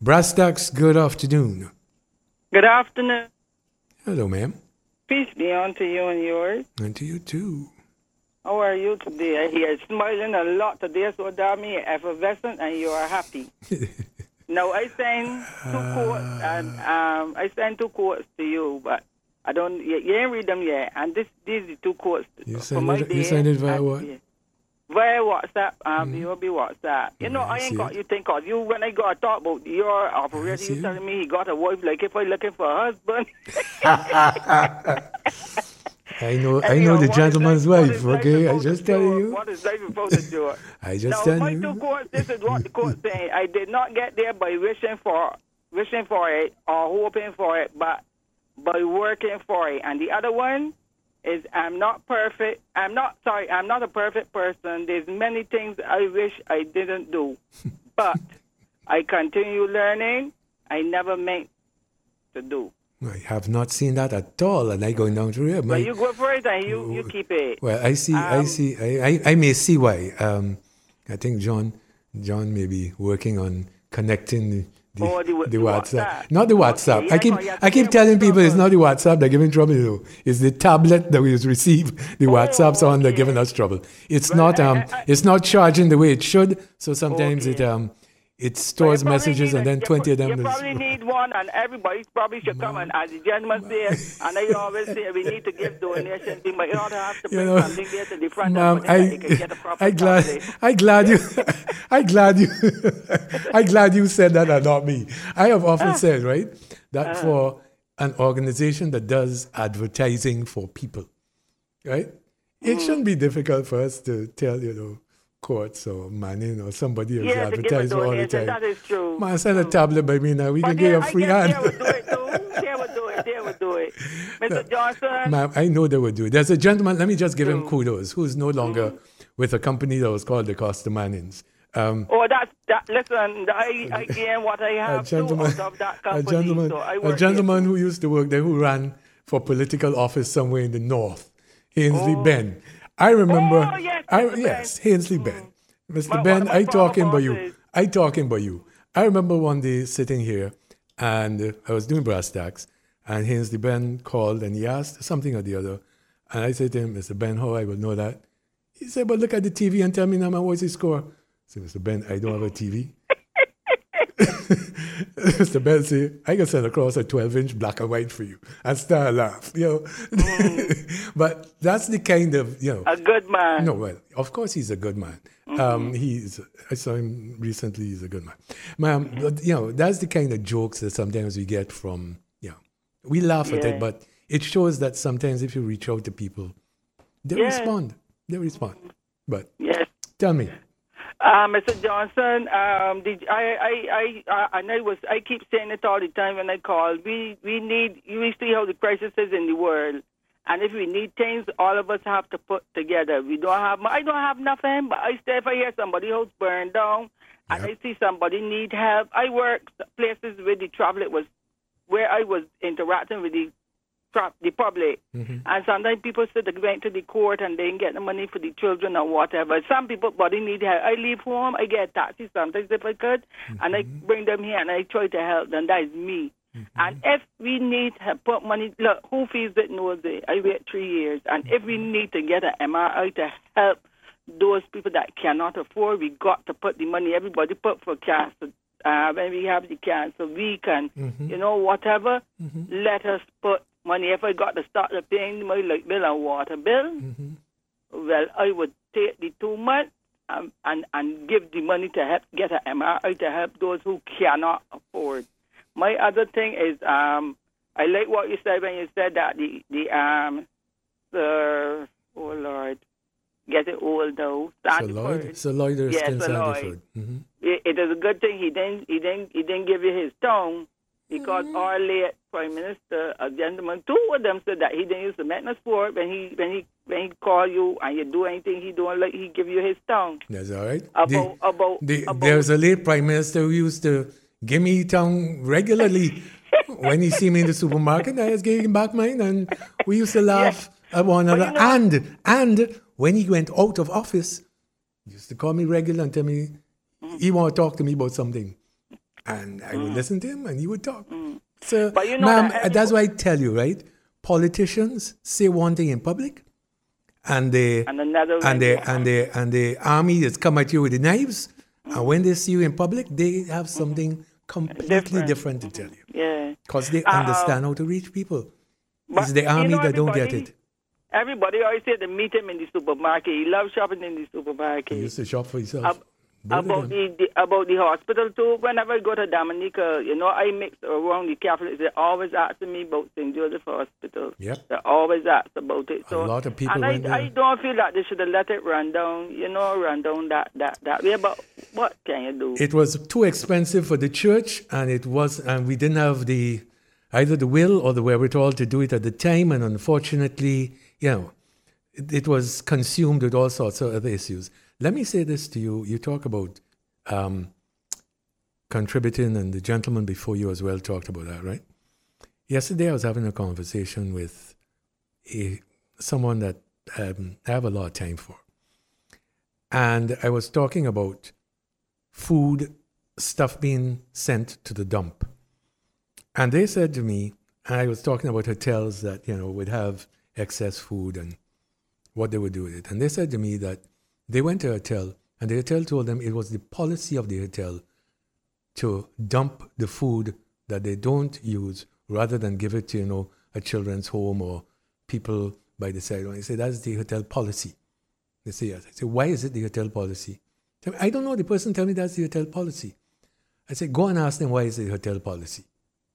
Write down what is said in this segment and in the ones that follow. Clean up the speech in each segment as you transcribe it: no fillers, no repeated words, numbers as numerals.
Brastax, good afternoon. Good afternoon. Hello, ma'am. Peace be unto you and yours. And to you, too. How are you today? I hear smiling a lot today, so that means you're effervescent and you are happy. Now, I send two quotes to you, but I don't. You ain't read them yet. And these are the two quotes. You send it via what? Yeah. Via WhatsApp, you'll be WhatsApp. You know, I ain't got you think of you when I got to talk about your operator, you telling me he got a wife, like if I looking for a husband. I know the gentleman's wife, okay? I just tell you. What is life supposed to do? I just tell you. My two quotes, this is what the quote saying. I did not get there by wishing for it or hoping for it, but by working for it. And the other one is I'm not perfect. I'm not a perfect person. There's many things I wish I didn't do. But I continue learning. I never meant to do. I have not seen that at all, and I going down through here. But you go for it and you keep it. Well, I see. I may see why. I think John may be working on connecting the WhatsApp. Not the WhatsApp. I keep telling people it's not the WhatsApp they're giving trouble. You. It's the tablet that we receive the WhatsApps on that's giving us trouble. It's not charging the way it should. So sometimes it stores messages and then 20 of them. You probably need one, and everybody probably should come. And as the gentleman says, and I always say, we need to give donations. We might not have to bring something there to the front of I'm glad you said that and not me. I have often said, right, that for an organization that does advertising for people, right, it shouldn't be difficult for us to tell, Courts or Manning or somebody else advertise all the time. That is true. Man, send a tablet by me now. We can get a free hand. They would do it. Mr. Johnson? Ma'am, I know they would do it. There's a gentleman, let me just give him kudos, who's no longer with a company that was called the Costa Mannings. Listen, I gain what I have out of that company. A gentleman who used to work there, who ran for political office somewhere in the north, Ainsley Ben. I remember, Ainsley Ben. Mr. Ben, I talking about you. I remember one day sitting here, and I was doing brass tacks, and Ainsley Ben called, and he asked something or the other, and I said to him, Mr. Ben, how I will know that? He said, but look at the TV and tell me now what's the score. I said, Mr. Ben, I don't have a TV. Mr. Ben said, I can send across a 12-inch black and white for you. And start laugh, But that's the kind of, A good man. No, well, of course he's a good man. I saw him recently, he's a good man. But, that's the kind of jokes that sometimes we get from, we laugh at it, but it shows that sometimes if you reach out to people, they respond. But tell me. Mr. Johnson, I keep saying it all the time when I call. We see how the crisis is in the world, and if we need things, all of us have to put together. I don't have nothing, but if I hear somebody house burned down, and I see somebody need help, I work places where the travel was, where I was interacting with the public. And sometimes people say they went to the court and they didn't get the money for the children or whatever. Some people body need help. I leave home, I get a taxi sometimes if I could, and I bring them here and I try to help them. That is me. And if we need to put money, look, who feels it knows it. I wait 3 years. And if we need to get an MRI to help those people that cannot afford, we got to put the money. Everybody put for cancer. When we have the cancer, we can, whatever, let us put money. If I got to start paying my light bill and water bill, well, I would take the 2 months and give the money to help get an MRI to help those who cannot afford. My other thing is, I like what you said when you said that oh Lord, get it old though. Sir Lloyd Erskine Sandiford. It is a good thing he didn't give you his tongue. Because our late Prime Minister, a gentleman, 2 of them said that he didn't use the maintenance for it when he call you and you do anything he don't like, he give you his tongue. That's all right. About there's a late Prime Minister who used to give me tongue regularly when he see me in the supermarket. I just gave him back mine, and we used to laugh at one another. And when he went out of office, he used to call me regular and tell me he want to talk to me about something. And I would listen to him and he would talk. So, But you know ma'am, that that's why I tell you, right? Politicians say one thing in public, and the army just come at you with the knives, and when they see you in public, they have something completely different to tell you. Yeah. Because they understand how to reach people. It's the army that don't get it. Everybody always say to meet him in the supermarket. He loves shopping in the supermarket. He used to shop for himself. About the hospital too. Whenever I go to Dominica, I mix around the Catholics. They always asking me about St. Joseph Hospital. Yep. They always ask about it. So, a lot of people and went there. I don't feel that they should have let it run down. That way. But what can you do? It was too expensive for the church, and we didn't have either the will or the wherewithal to do it at the time, and unfortunately, it was consumed with all sorts of other issues. Let me say this to you. You talk about contributing, and the gentleman before you as well talked about that, right? Yesterday I was having a conversation with someone that I have a lot of time for. And I was talking about food stuff being sent to the dump. And they said to me, and I was talking about hotels that, would have excess food and what they would do with it. And they said to me that they went to a hotel, and the hotel told them it was the policy of the hotel to dump the food that they don't use rather than give it to, a children's home or people by the side. And I say, that's the hotel policy. They say, yes. I say, why is it the hotel policy? I don't know. The person tell me that's the hotel policy. I say, go and ask them why is it the hotel policy.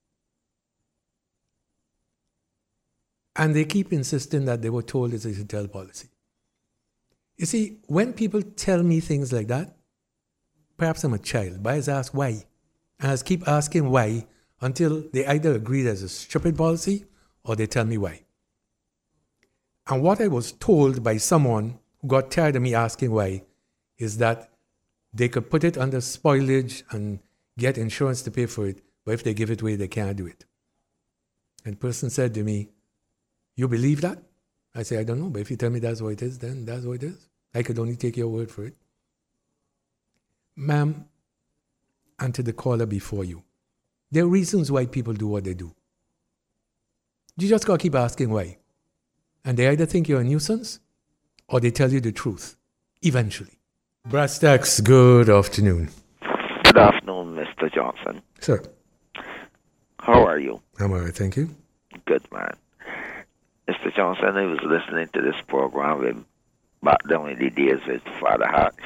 And they keep insisting that they were told it's a hotel policy. You see, when people tell me things like that, perhaps I'm a child, but I just ask why. And I just keep asking why until they either agree there's a stupid policy or they tell me why. And what I was told by someone who got tired of me asking why is that they could put it under spoilage and get insurance to pay for it, but if they give it away, they can't do it. And the person said to me, you believe that? I say, I don't know, but if you tell me that's what it is, then that's what it is. I could only take your word for it. Ma'am, and to the caller before you, there are reasons why people do what they do. You just got to keep asking why. And they either think you're a nuisance or they tell you the truth, eventually. Brass Tacks, good afternoon. Good afternoon, Mr. Johnson. Sir. How are you? I'm all right, thank you. Good, man. Mr. Johnson, I was listening to this program back down in the days with Father Hatch,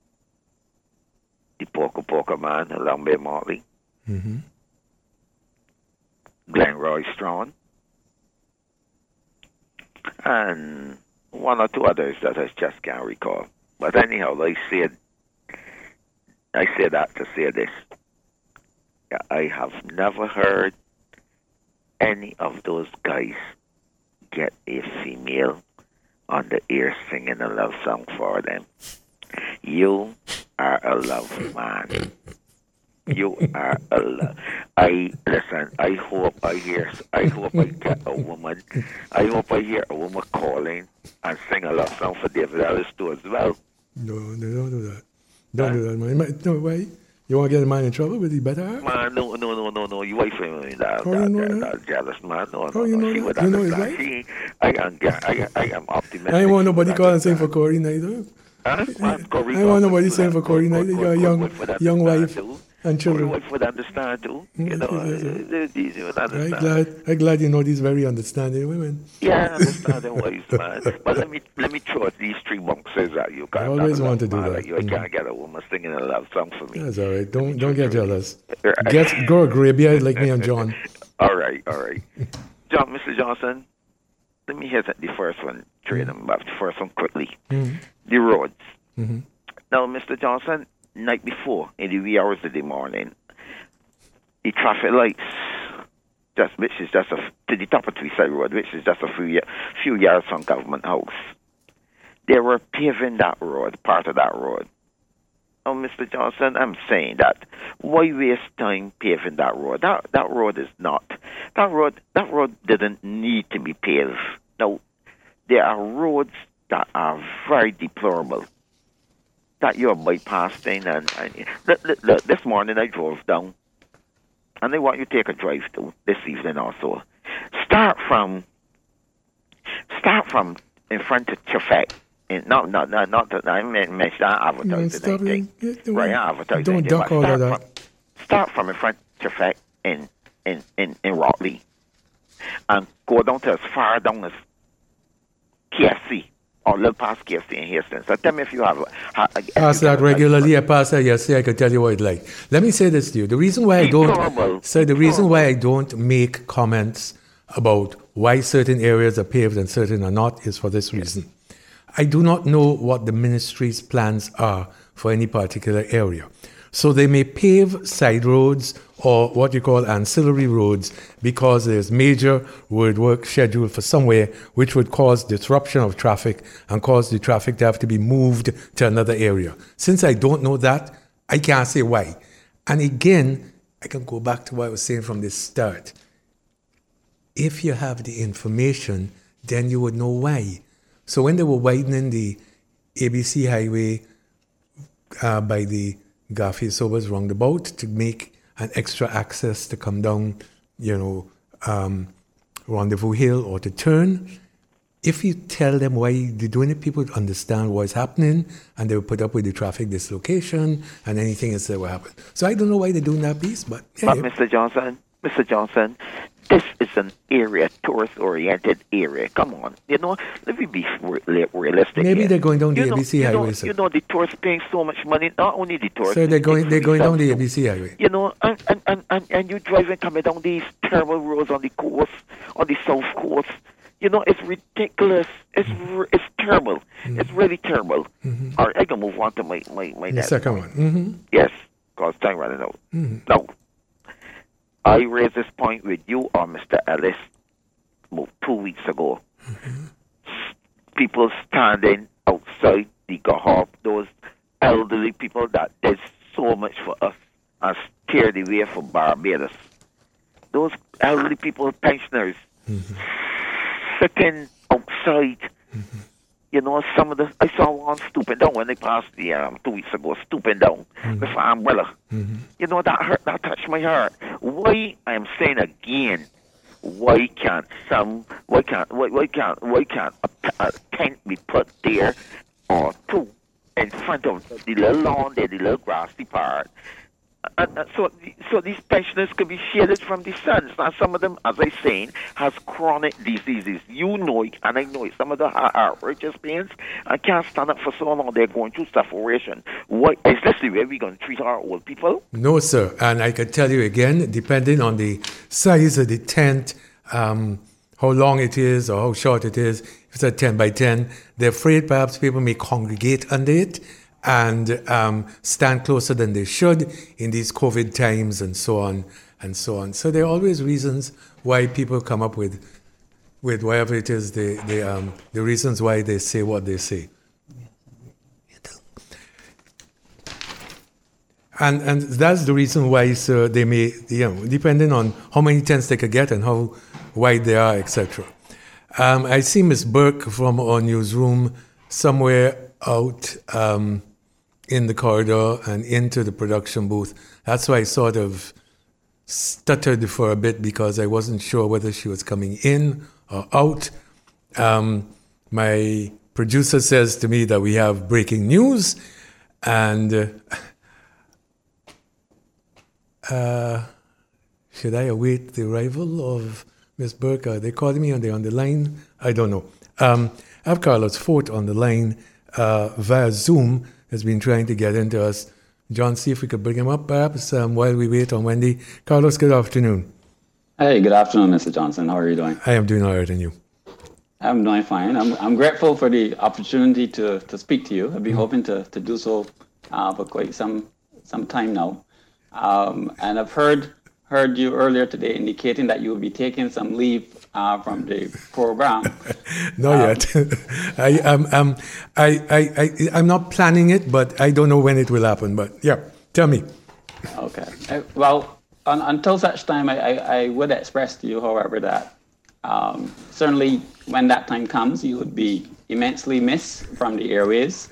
the Poker Man, along by Motley, Glenn Roy Strachan, and one or two others that I just can't recall. But anyhow, I say that to say this. I have never heard any of those guys get a female on the air singing a love song for them. You are a love man. You are a love. I hope I get a woman. I hope I hear a woman calling and sing a love song for David Ellis too as well. No, don't do that. Don't do that, man. No, why? You want to get a man in trouble with the better half? Man, no. You wait for me. That jealous man. No. You know that? You know his wife? I am optimistic. I ain't want nobody call and sing for Corey neither. Huh? I don't want nobody sing for Corey neither. You got a young wife and children. Wait for them to understand too. You know, I'm glad you know these very understanding women. Yeah, understanding ways, man. But let me throw these three boxes at you. I always want to do that. I can't get a woman singing a love song for me. That's all right. Don't get jealous. Grow a gray beard like me and John. All right. Mr. Johnson, let me hit the first one. Trade them back. The first one quickly. The roads. Now, Mr. Johnson, night before, in the wee hours of the morning, the traffic lights, which is just to the top of Tweeside Road, which is just a few yards from Government House, they were paving that road, part of that road. Now, Mr. Johnson, I'm saying that why waste time paving that road? That road is not. That road didn't need to be paved. Now, there are roads that are very deplorable that you're bypassing. And this morning I drove down and I want you to take a drive to this evening also. Start from in front of traffic. Not that I mentioned advertising anything. Right, advertising. Don't duck all of that. Start from in front of traffic in Rockley, and go down to as far down as KFC. Or a little past KFC in Hastings. So tell me if you have... pass that regularly. I pass that yesterday. I can tell you what it's like. Let me say this to you. The reason why I don't make comments about why certain areas are paved and certain are not is for this reason. I do not know what the ministry's plans are for any particular area. So they may pave side roads or what you call ancillary roads because there's major road work scheduled for somewhere which would cause disruption of traffic and cause the traffic to have to be moved to another area. Since I don't know that, I can't say why. And again, I can go back to what I was saying from the start. If you have the information, then you would know why. So when they were widening the ABC highway by the Garfield Sobers roundabout to make an extra access to come down, Rendezvous Hill or to turn, if you tell them why they're doing it, people would understand what's happening and they will put up with the traffic dislocation and anything else that will happen. So I don't know why they're doing that piece, but... Mr. Johnson, this is an area, tourist-oriented area. Come on. Let me be realistic. Maybe here. They're going down the ABC highway. The tourists paying so much money, not only the tourists. So they're going down the ABC highway. And you driving coming down these terrible roads on the coast, on the south coast. It's ridiculous. It's terrible. Mm-hmm. It's really terrible. Mm-hmm. All right, I can move on to my the second one. Mm-hmm. Yes, because time running out. Mm-hmm. Now, I raised this point with you or Mr. Ellis about 2 weeks ago. Mm-hmm. People standing outside the Gahop, those elderly people that did so much for us and steered the way for Barbados. Those elderly people, pensioners, sitting outside. Mm-hmm. Some of I saw one stooping down when they passed the 2 weeks ago, stooping down with an umbrella. Mm-hmm. That touched my heart. Why, I am saying again, why can't a tent be put there or two in front of the little lawn there, the little grassy part? So these pensioners could be shielded from the sun. Now, some of them, as I saying, has chronic diseases. You know it, and I know it. Some of them are righteous pains and can't stand up for so long. They're going through suffocation. What is this the way we're going to treat our old people? No, sir. And I can tell you again, depending on the size of the tent, how long it is or how short it is, if it's a 10 by 10, they're afraid perhaps people may congregate under it and stand closer than they should in these COVID times and so on and so on. So there are always reasons why people come up with whatever it is, the reasons why they say what they say. And that's the reason why, sir, they may, depending on how many tents they could get and how wide they are, etc. I see Miss Burke from our newsroom somewhere out in the corridor and into the production booth. That's why I sort of stuttered for a bit because I wasn't sure whether she was coming in or out. My producer says to me that we have breaking news, and should I await the arrival of Miss Burke? Are they calling me? Are they on the line? I don't know. I have Carlos Fort on the line via Zoom. Has been trying to get into us. John, see if we could bring him up perhaps while we wait on Wendy. Carlos, good afternoon. Hey, good afternoon, Mr. Johnson. How are you doing? I am doing all right, and you? I'm doing fine. I'm grateful for the opportunity to speak to you. I've been hoping to do so for quite some time now. And I've heard you earlier today indicating that you will be taking some leave from the program. Not yet. I'm not planning it, but I don't know when it will happen. But yeah, tell me. Okay. Well, until such time, I would express to you, however, that certainly when that time comes, you would be immensely missed from the airways.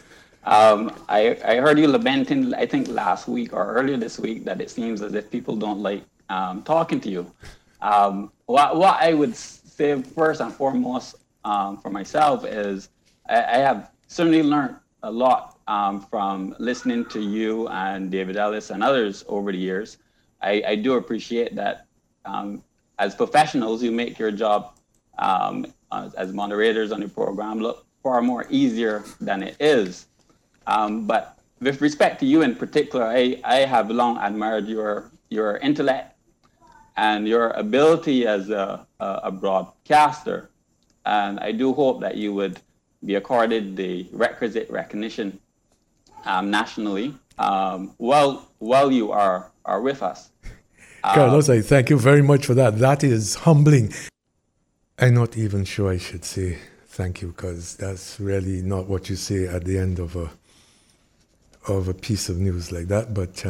I heard you lamenting, I think last week or earlier this week, that it seems as if people don't like talking to you. What I would say first and foremost for myself is I have certainly learned a lot from listening to you and David Ellis and others over the years. I do appreciate that as professionals, you make your job as moderators on the program look far more easier than it is. But with respect to you in particular, I have long admired your intellect and your ability as a broadcaster. And I do hope that you would be accorded the requisite recognition nationally while you are with us. Carlos, I thank you very much for that. That is humbling. I'm not even sure I should say thank you, because that's really not what you say at the end of a piece of news like that. But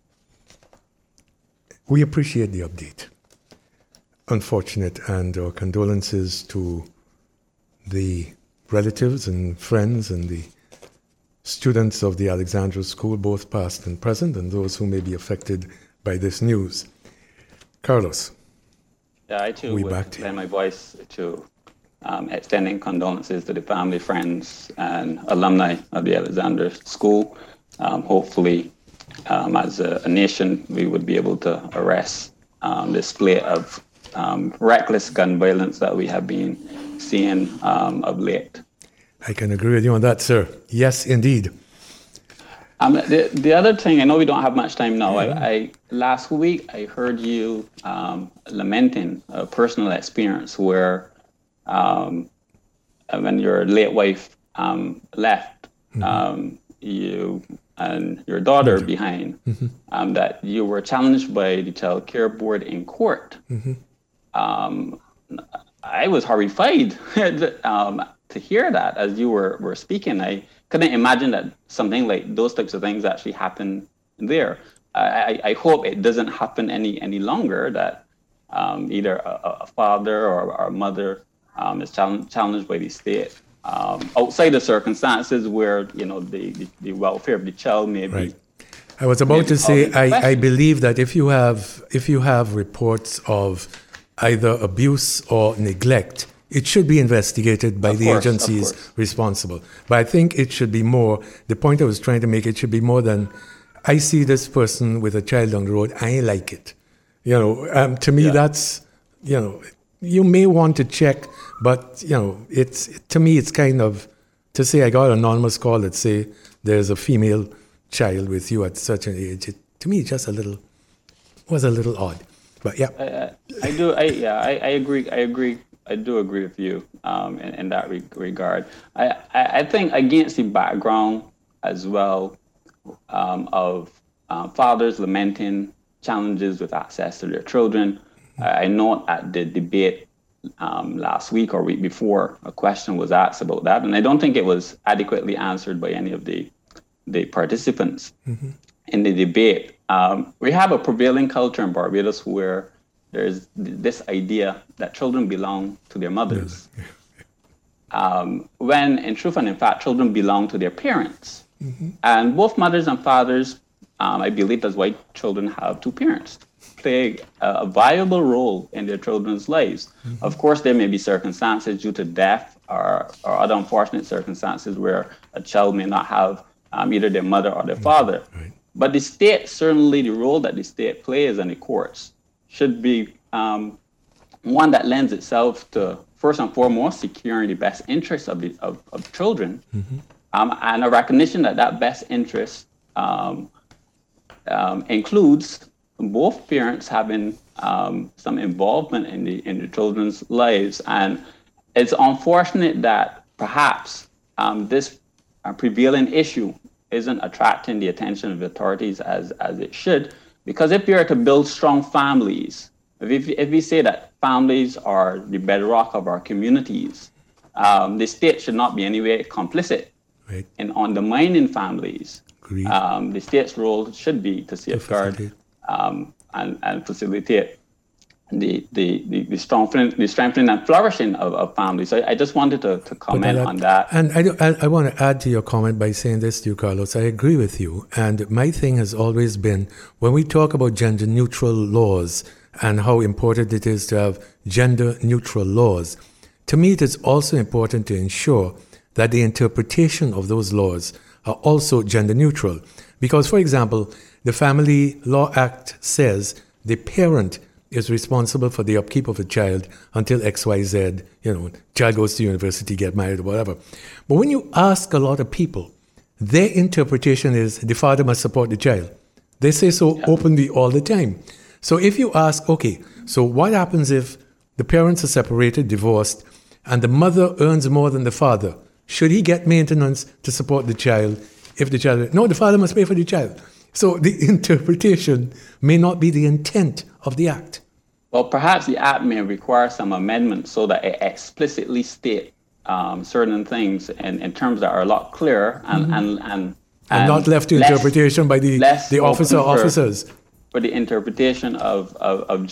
we appreciate the update. Unfortunate, and our condolences to the relatives and friends and the students of the Alexandra School, both past and present, and those who may be affected by this news. Carlos. Yeah, I too would lend my voice to extending condolences to the family, friends, and alumni of the Alexandra School. Hopefully, as a nation, we would be able to arrest this spate of reckless gun violence that we have been seeing of late. I can agree with you on that, sir. Yes, indeed. The other thing, I know we don't have much time now. I last week I heard you lamenting a personal experience where when your late wife left, you and your daughter behind, that you were challenged by the Child Care Board in court. I was horrified to hear that as you were speaking. I couldn't imagine that something like those types of things actually happen there. I hope it doesn't happen any longer, that either a father or a mother is challenged by the state outside the circumstances where the welfare of the child may be. Right. I was about to say, I believe that if you have reports of either abuse or neglect, it should be investigated by the agencies responsible. But I think it should be more, the point I was trying to make, it should be more than, I see this person with a child on the road, I ain't like it. To me, that's, you may want to check, but, to me, it's kind of, to say I got an anonymous call that say there's a female child with you at such an age, to me, it just was a little odd. But yeah. I agree. I do agree with you in that regard. I think against the background as well of fathers lamenting challenges with access to their children. I know at the debate last week or week before, a question was asked about that, and I don't think it was adequately answered by any of the participants in the debate. We have a prevailing culture in Barbados where there's this idea that children belong to their mothers. When in truth and in fact, children belong to their parents. And both mothers and fathers, I believe that's why children have two parents, play a viable role in their children's lives. Of course, there may be circumstances due to death or other unfortunate circumstances where a child may not have either their mother or their father. Right. But the state, certainly the role that the state plays and the courts should be one that lends itself to, first and foremost, securing the best interests of children, and a recognition that best interest includes both parents having some involvement in the children's lives. And it's unfortunate that perhaps this prevailing issue isn't attracting the attention of the authorities as it should, because if you are to build strong families, if we say that families are the bedrock of our communities, the state should not be in any way complicit in undermining families. The state's role should be to safeguard and facilitate the strengthening and flourishing of families. So I just wanted to comment on that. And I want to add to your comment by saying this to you, Carlos. I agree with you. And my thing has always been, when we talk about gender neutral laws and how important it is to have gender neutral laws, to me it is also important to ensure that the interpretation of those laws are also gender neutral. Because, for example, the Family Law Act says the parent is responsible for the upkeep of a child until XYZ, child goes to university, get married, or whatever. But when you ask a lot of people, their interpretation is the father must support the child. They say so openly all the time. So if you ask, okay, so what happens if the parents are separated, divorced, and the mother earns more than the father? Should he get maintenance to support the child if the child... No, the father must pay for the child. So the interpretation may not be the intent of the act. Well, perhaps the act may require some amendments so that it explicitly state certain things in terms that are a lot clearer and not left to interpretation by the officers. For the interpretation of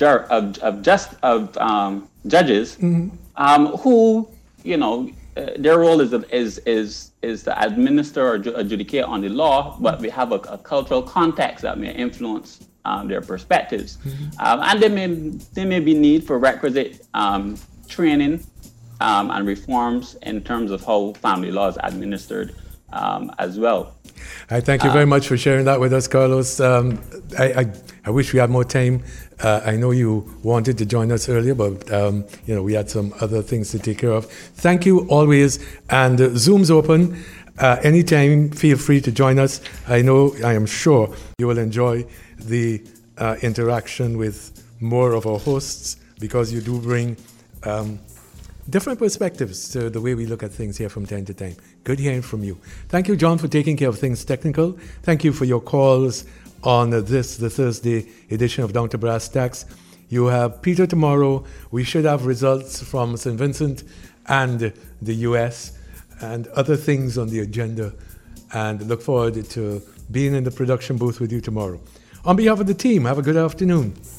judges who, their role is to administer or adjudicate on the law, but we have a cultural context that may influence their perspectives, and there may be need for requisite training and reforms in terms of how family law is administered as well. I thank you very much for sharing that with us, Carlos. I wish we had more time. I know you wanted to join us earlier, but we had some other things to take care of. Thank you always, and Zoom's open. Anytime, feel free to join us. I am sure you will enjoy the interaction with more of our hosts, because you do bring different perspectives to the way we look at things here from time to time. Good hearing from you. Thank you, John, for taking care of things technical. Thank you for your calls on the Thursday edition of Down to Brass Tacks. You have Peter tomorrow. We should have results from St. Vincent and the US and other things on the agenda, and look forward to being in the production booth with you tomorrow. On behalf of the team, have a good afternoon.